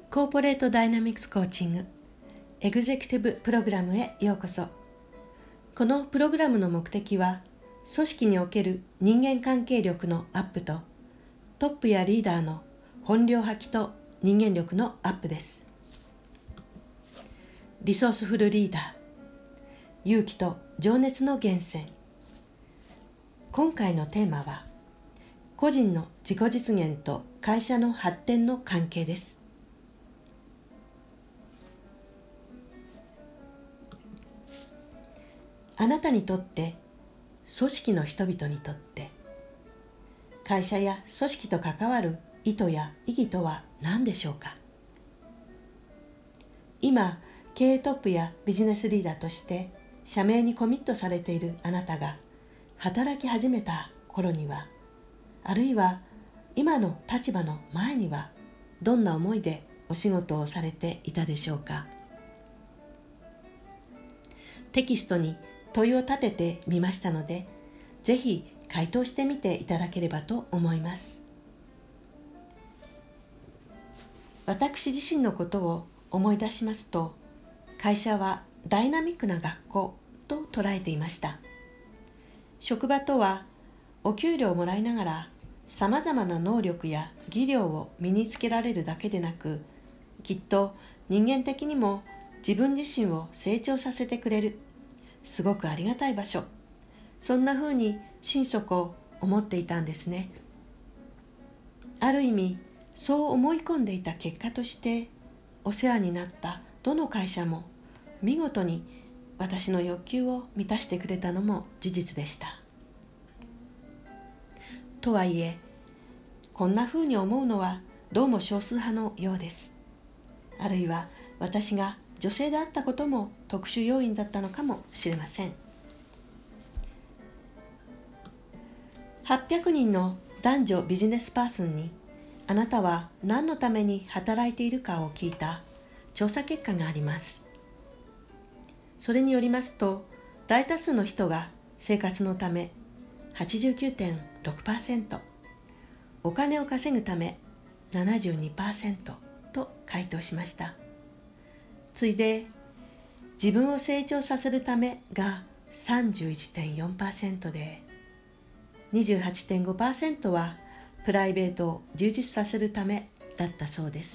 コーポレートダイナミクスコーチングエグゼクティブプログラムへようこそ。このプログラムの目的は、組織における人間関係力のアップと、トップやリーダーの本領発揮と人間力のアップです。リソースフルリーダー、勇気と情熱の源泉。今回のテーマは、個人の自己実現と会社の発展の関係です。あなたにとって、組織の人々にとって、会社や組織と関わる意図や意義とは何でしょうか。今、経営トップやビジネスリーダーとして社名にコミットされているあなたが働き始めた頃には、あるいは今の立場の前には、どんな思いでお仕事をされていたでしょうか。テキストに問いを立ててみましたので、ぜひ回答してみていただければと思います。私自身のことを思い出しますと、会社はダイナミックな学校と捉えていました。職場とは、お給料をもらいながらさまざまな能力や技量を身につけられるだけでなく、きっと人間的にも自分自身を成長させてくれる、すごくありがたい場所、そんなふうに心底思っていたんですね。ある意味、そう思い込んでいた結果として、お世話になったどの会社も見事に私の欲求を満たしてくれたのも事実でした。とはいえ、こんなふうに思うのはどうも少数派のようです。あるいは私が女性であったことも特殊要因だったのかもしれません。800人の男女ビジネスパーソンに、あなたは何のために働いているかを聞いた調査結果があります。それによりますと、大多数の人が生活のため 89.6%、お金を稼ぐため 72% と回答しました。次いで、自分を成長させるためが 31.4% で、28.5% はプライベートを充実させるためだったそうです。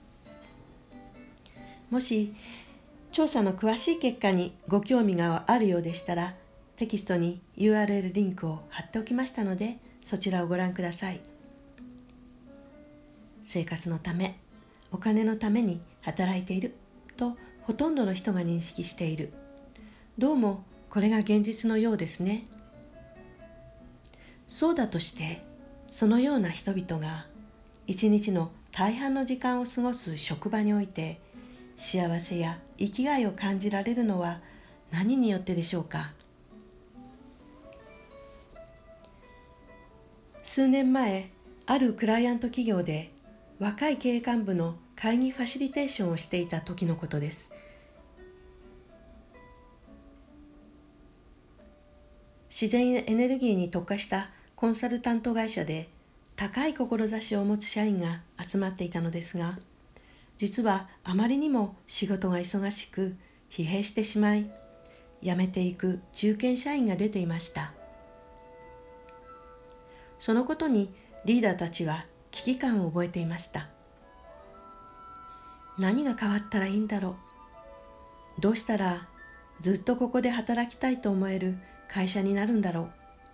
もし調査の詳しい結果にご興味があるようでしたら、テキストに URL リンクを貼っておきましたので、そちらをご覧ください。生活のため、お金のために働いているとほとんどの人が認識している。どうもこれが現実のようですね。そうだとして、そのような人々が一日の大半の時間を過ごす職場において、幸せや生きがいを感じられるのは何によってでしょうか。数年前、あるクライアント企業で若い経営幹部の会議ファシリテーションをしていた時のことです。自然エネルギーに特化したコンサルタント会社で、高い志を持つ社員が集まっていたのですが、実はあまりにも仕事が忙しく疲弊してしまい、辞めていく中堅社員が出ていました。そのことにリーダーたちは危機感を覚えていました。何が変わったらいいんだろう。どうしたらずっとここで働きたいと思える会社になるんだろう。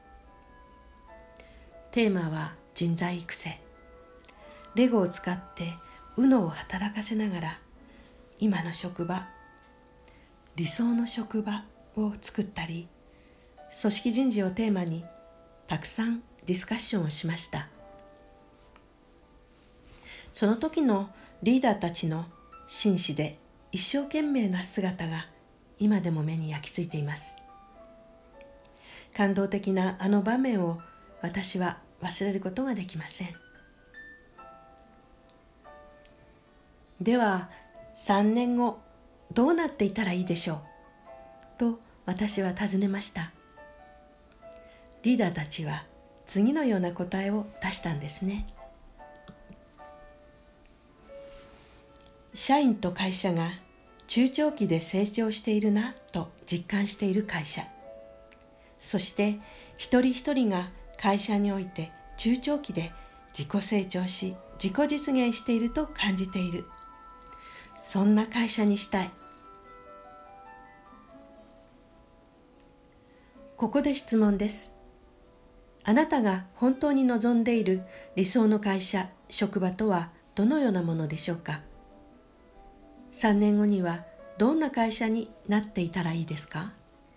テーマは人材育成。レゴを使ってUNOを働かせながら、今の職場、理想の職場を作ったり、組織人事をテーマにたくさんディスカッションをしました。その時のリーダーたちの真摯で一生懸命な姿が今でも目に焼き付いています。感動的なあの場面を私は忘れることができません。では、3年後どうなっていたらいいでしょうと私は尋ねました。リーダーたちは次のような答えを出したんですね。 社員と会社が中長期で成長しているなと実感している会社、そして一人一人が会社において中長期で自己成長し自己実現していると感じている、そんな会社にしたい。ここで質問です。あなたが本当に望んでいる理想の会社、職場とはどのようなものでしょうか。3年後にはどんな会社になっていたらいいですか。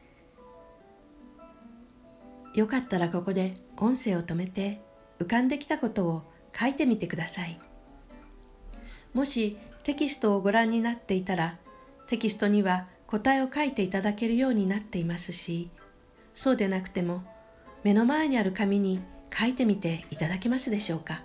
よかったらここで音声を止めて浮かんできたことを書いてみてください。もしテキストをご覧になっていたら、テキストには答えを書いていただけるようになっていますし、そうでなくても目の前にある紙に書いてみていただけますでしょうか。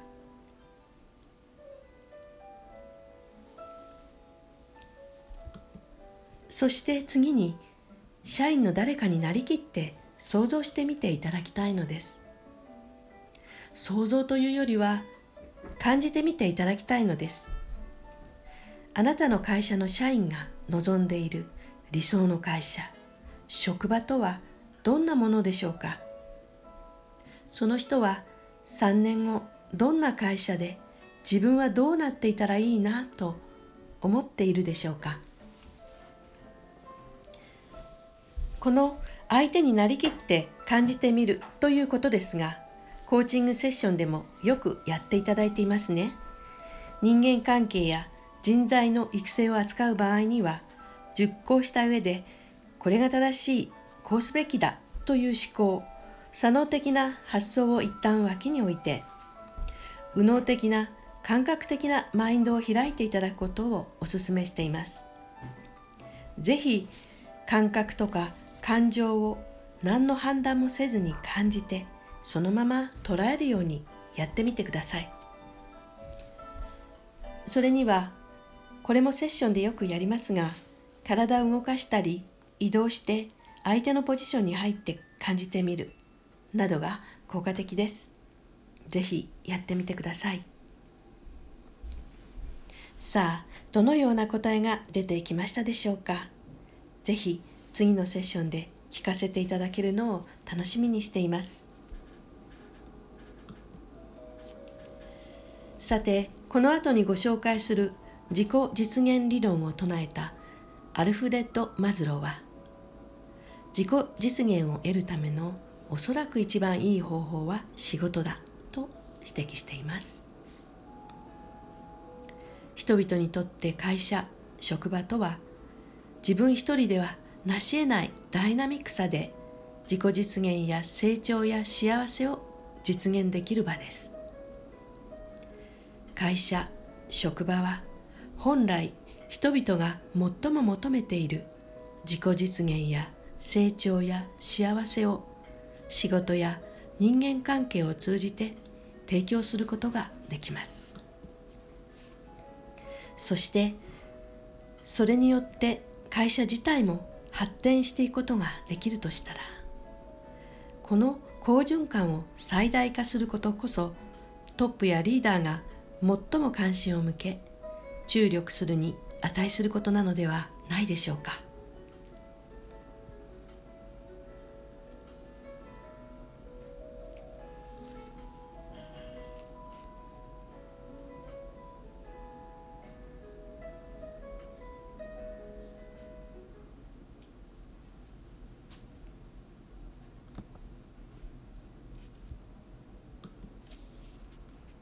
そして次に、社員の誰かになりきって想像してみていただきたいのです。想像というよりは感じてみていただきたいのです。あなたの会社の社員が望んでいる理想の会社、職場とはどんなものでしょうか。その人は3年後どんな会社で自分はどうなっていたらいいなと思っているでしょうか。この相手になりきって感じてみるということですが、コーチングセッションでもよくやっていただいていますね。人間関係や人材の育成を扱う場合には、熟考した上でこれが正しい、こうすべきだという思考、左脳的な発想を一旦脇に置いて、右脳的な感覚的なマインドを開いていただくことをお勧めしています。ぜひ感覚とか感情を何の判断もせずに感じて、そのまま捉えるようにやってみてください。それには、これもセッションでよくやりますが、体を動かしたり移動して相手のポジションに入って感じてみるなどが効果的です。ぜひやってみてください。さあ、どのような答えが出ていきましたでしょうか。ぜひ次のセッションで聞かせていただけるのを楽しみにしています。さて、この後にご紹介する自己実現理論を唱えたアルフレッド・マズローは、自己実現を得るためのおそらく一番いい方法は仕事だと指摘しています。人々にとって会社、職場とは、自分一人では成し得ないダイナミックさで自己実現や成長や幸せを実現できる場です。会社、職場は本来人々が最も求めている自己実現や成長や幸せを仕事や人間関係を通じて提供することができます。そしてそれによって会社自体も発展していくことができるとしたら、この好循環を最大化することこそトップやリーダーが最も関心を向け注力するに値することなのではないでしょうか。